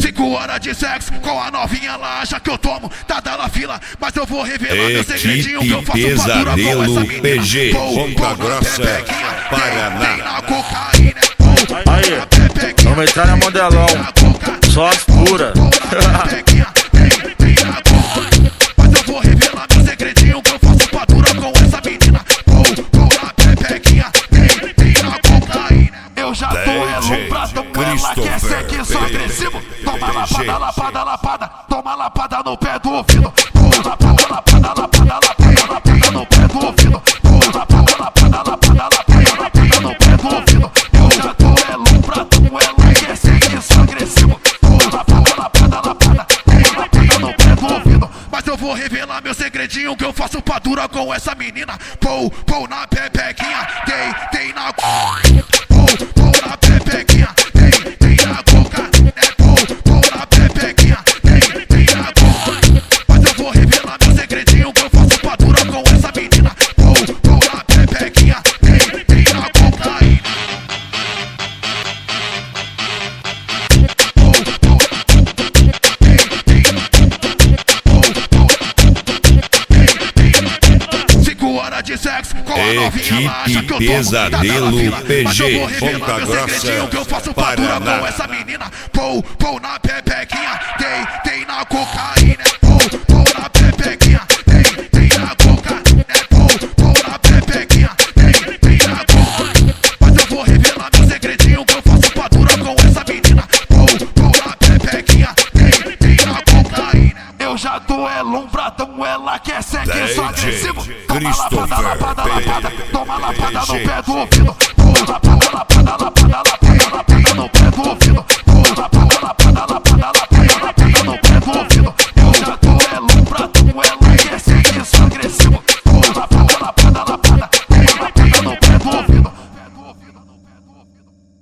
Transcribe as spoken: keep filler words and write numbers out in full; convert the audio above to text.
Cinco horas de sexo com a novinha lá, acha que eu tomo, tá dando a fila, mas eu vou revelar meu segredinho que eu faço padura com essa menina. P G, Ponta Grossa, Paraná. Aí, vamos entrar na modelão, só as puras. Mas eu vou revelar meu segredinho que eu faço padura com essa menina. Pou, pou na pepequinha, tem, tem na cocaína. Eu já tô é lombrado, ela quer ser que sou agressivo. Toma lapada, lapada, lapada, toma lapada no pé do ouvido. Pou, lapada, lapada, lapada, lapada, lapada no pé do ouvido. Pou, lapada, lapada, lapada, lapada, lapada no pé do ouvido. Eu já tô é lombrado, ela quer ser que sou agressivo. Pou, lapada, lapada, lapada, toma lapada no pé do ouvido. Mas eu vou revelar meu segredinho que eu faço padura com essa menina. Pou, pou na pepequinha, tem, tem na pou, pou na pepequinha, tem, tem na boca. É pou, pou na pepequinha, tem, tem na boca. Mas eu vou revelar meu segredinho que eu faço padura com essa menina. Pou, pou na pepequinha, tem, tem na cocaína. De sexo com a novinha lá, acha que eu Pesadelo P G, Ponta Grossa, que eu faço padura com essa menina. Pou, pou na pepequinha, tem, tem na cocaína. Pou, pou na pepequinha, tem, tem na coca. É pou, pou na pepequinha, tem, tem na coca. Mas eu vou revelar meu segredinho que eu faço padura com essa menina. Pou, pou na pepequinha, tem, tem na cocaína. Eu já tô é lombradão, ela quer ser que sou agressivo. Toma lapada, lapada, lapada, toma lapada no pé do ouvido. Toma lapada, lapada, lapada, lapada.